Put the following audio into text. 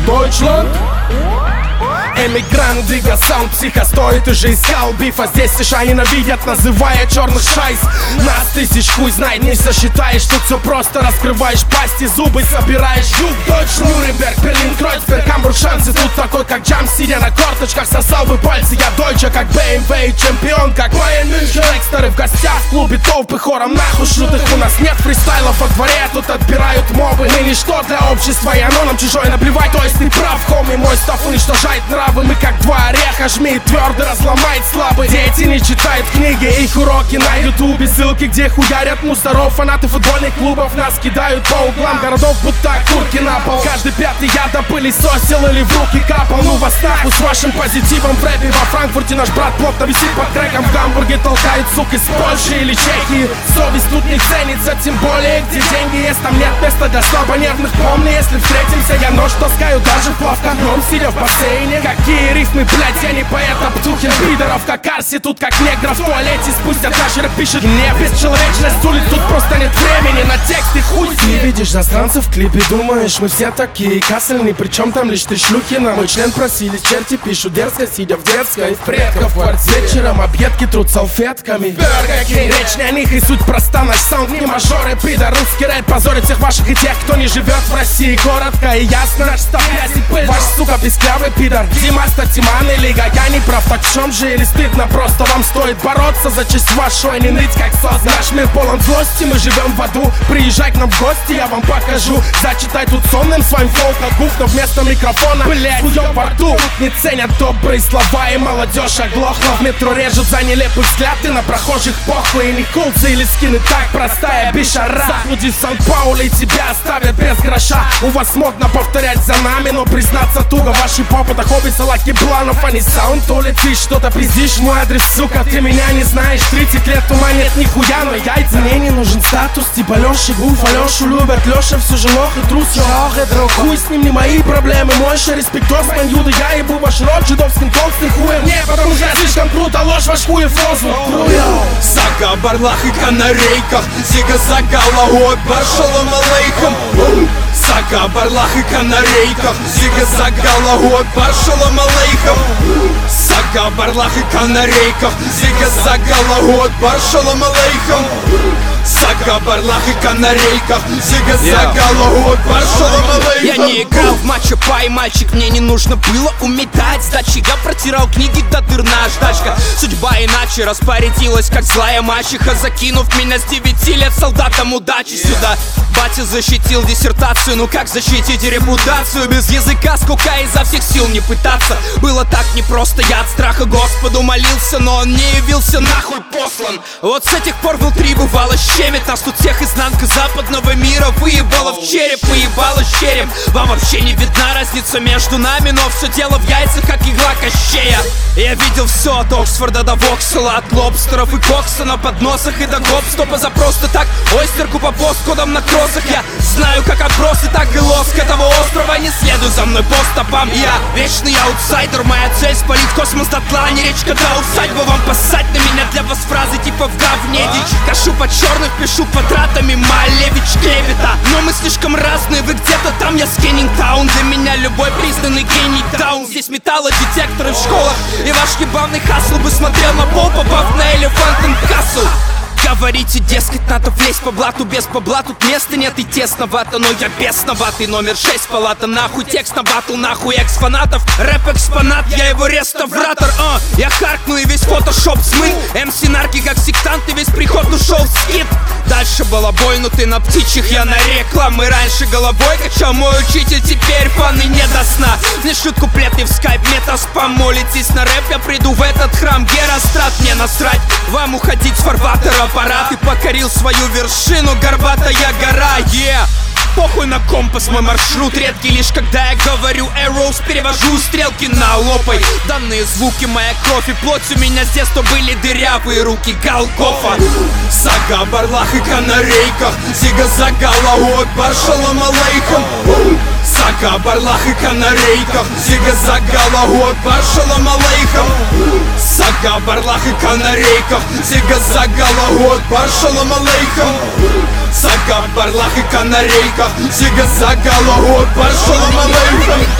Deutschland. Эмигрант, двига саунд, психостой, ты же искал бифа. Здесь США ненавидят, называя черных шайс. Нас тысяч хуй знает, не сосчитаешь. Тут все просто, раскрываешь пасть и зубы собираешь. Юг, Deutschland, Нюрнберг, Берлин, Кройцберг, Гамбург, шансы. Тут такой, как Джам, сидя на корточках, сосал бы пальцы. Я дойче, как BMW, чемпион, как Байерн Мюнхен. Рекстеры в гостях, в клубе толпы хором нахуй шлют их. У нас нет фристайлов во дворе, тут отбирают мобы. Мы ничто для общества, и оно нам чужое наплевать. То есть ты прав, хоми, мой став уничтожает нравы. Мы как два ореха, жми твердо, разломает слабый. Дети не читают книги, их уроки на ютубе. Ссылки, где хуярят мусоров. Фанаты футбольных клубов нас кидают по углам городов, будто курки на пол. Каждый пятый я допылесосил или в руки капал. Ну вас нахуй с вашим позитивом в рэпе. Во Франкфурте наш брат плотно висит под треком. В Гамбурге толкают сук из Польши или Чехии. Совесть тут не ценится, тем более где деньги есть. Там нет места для слабонервных. Помни, если встретимся, я нож таскаю даже в плавках. Днем сидя в бассейне. Какие рифмы, блять, я не поэт, а Птухин. Пидоров как Арси, тут как негров в туалете. Спустя даже пишет мне бесчеловечность улиц. Тут просто нет времени на тексты, хуй. Ты видишь засранцев в клипе, думаешь, мы все такие кассельные. Причем там лишь ты шлюхи, на мой член просились. Черти пишут дерзко, сидя в детской. В предков квартир вечером объедки трут салфетками. Речь не о них и суть проста. Наш саунд не мажоры, пидор. Русский рэп позорит всех ваших и тех, кто не живет в России. Коротко и ясно, наш став грязь и пыль. Ваш, сука, писклявый пидор. Дима, Тиман и Лига, я не прав, так в чем же или стыдно? Просто вам стоит бороться за честь вашу, а не ныть как сос. Наш мир полон злости, мы живем в аду. Приезжай к нам в гости, я вам покажу. Зачитай тут сонным своим флоу, как гуф, но вместо микрофона, блять, хуёв во рту. Не ценят добрые слова, и молодежь оглохла. В метро режут за нелепый взгляд, и на прохожих похуй. И не кулцы или скины, так простая бишара. Заблуди в Сан-Пауле, и тебя оставят без гроша. У вас модно повторять за нами, но признаться туго. Ваши попыты хобби, салатки планов, а не саунд. То ли ты что-то пиздишь, мой адрес, сука, ты меня не знаешь. 30 лет ума нет нихуя, но яйца. Мне не нужен статус, типа Лёши Гуф. Алёшу любят, Лёша все же лох и трус. Я ох и друг, хуй с ним, не мои проблемы. Мойша, респектос, ман юда, я ебу ваш рот жидовским толстым хуем. Не, потому что я слишком круто, ложь ваш хуев воздух. Сага, барлах и канарейках, зига загала, ой, баршалом алейхам. Сага, барлах и канарейках, зига загала, ой, баршалом алейхам. Сага, барлах и канарейках, зига загала, ой, баршалом алейхам. Сага, барлах и канарейках, зига загала, ой, баршалом алейхам. Я не играл в матча пай, мальчик, мне не нужно было уметь дать сдачи. Я протирал книги до дыр наждачка. Судьба иначе распорядилась, как злая мачеха, закинув меня с 9 лет солдатом удачи сюда. Батя защитил диссертацию, ну как защитить репутацию? Без языка скука, изо всех сил не пытаться. Было так непросто, я от страха Господу молился, но он не явился, нахуй послан. Вот с этих пор внутри бывало щемит. Нас тут всех изнанка западного мира выебала в череп, выебала череп. Вам вообще не видна разница между нами, но все дело в яйцах, как игла Кощея. Я видел все от Оксфорда до Воксела, от лобстеров и кокса на подносах и до гоп-стопа за просто так. Ойстерку по посткодам на кроссах. Я знаю, как отбросы, так и лоск этого острова. Не следуй за мной по стопам. Я вечный аутсайдер, моя цель спалить космос дотла, а не речка до усадьбы. Вам поссать на меня, для вас фразы типа в говне дичь. Кашу под черных, пишу квадратами, Малевич клевета. Но мы слишком разные, вы где-то там, я Скеннинг Таун. Для меня любой признанный гений даун. Здесь металлодетекторы в школах, и ваш ебаный хасл бы смотрел на пол, попав на Elephant and Castle. Говорите, дескать, надо влезть по блату. Без бабла тут места нет и тесновато. Но я бесноватый, номер 6 палата. Нахуй текст на батл, нахуй экс-фанатов. Рэп-экспонат, я его реставратор. Я харкну и весь фотошоп смыл. МС нарки как сектант и весь приход ушел в скид. Дальше балабой, но ты на птичьих, я на рекламы. Раньше головой качал мой учитель, теперь фаны не до сна. Мне шлют куплеты в скайп, метаспам. Молитесь на рэп, я приду в этот храм. Герострат, мне насрать, вам уходить с фарватера. Ты покорил свою вершину, горбатая гора, Похуй на компас, мой маршрут редкий. Лишь когда я говорю arrows, перевожу стрелки на лопай. Данные звуки, моя кровь и плоть. У меня с детства были дырявые руки Голгофа. Сага, барлах и канарейках, зига загала, ой, баршалом алейхам. Сага, барлах и канарейках, зига загала, ой, баршалом алейхам. Сага, барлах и канарейках, зига загала, ой, баршалом алейхам. Сага, барлах и канарейках, зига загала, ой, баршалом алейхам.